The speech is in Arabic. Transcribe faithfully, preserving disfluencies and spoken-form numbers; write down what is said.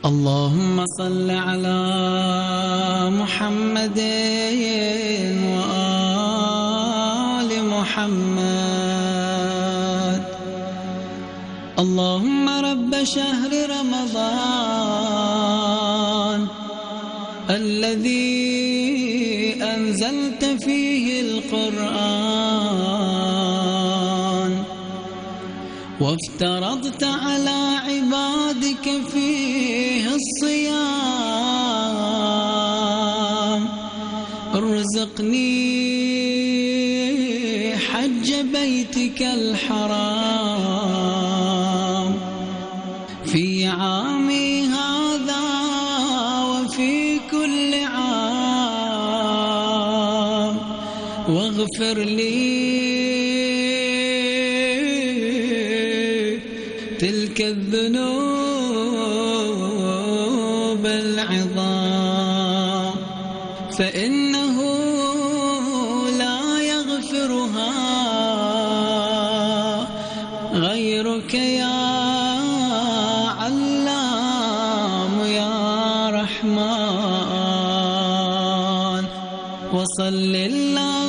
اللهم صل على محمد وآل محمد. اللهم رب شهر رمضان الذي أنزلت فيه القرآن وافترضت على عبادك فيه الصيام، ارزقني حج بيتك الحرام في عامي هذا وفي كل عام، واغفر لي تلك الذنوب العظام، فإنه لا يغفرها غيرك يا علام يا رحمن. وصل الله